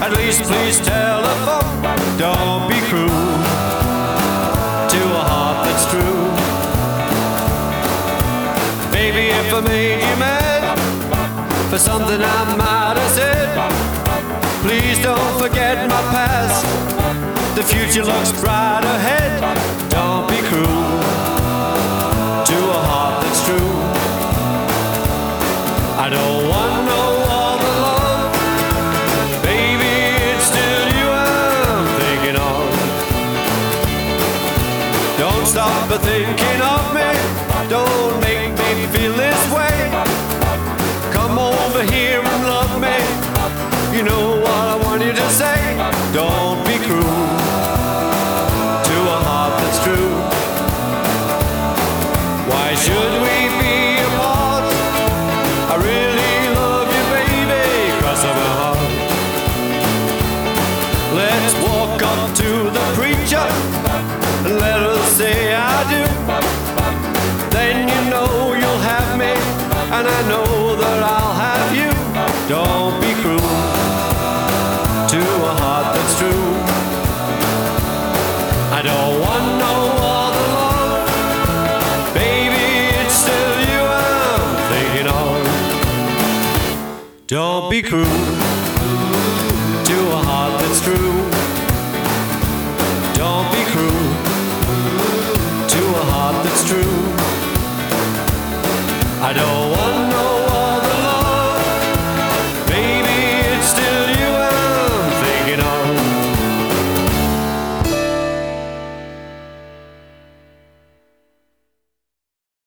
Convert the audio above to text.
At least please telephone, don't be cruel to a heart that's true. Baby, if I made you mad for something I might have said, please don't forget my past. The future looks bright ahead. Don't be cruel to a heart that's true. I don't want no other love. Baby, it's still you I'm thinking of. Don't stop thinking of me. Don't make me feel this way. Come over here and love me. You know what I want you to say. Don't be cruel to a heart that's true. Why should we be apart? I really love you, baby, 'cause of my heart. Let's walk up to the preacher and let us say I do. Then you know you'll have me, and I know that I'll have you. Don't be cruel to a heart that's true. I don't want no other love. Baby, it's still you I'm thinking of. Don't be cruel to a heart that's true.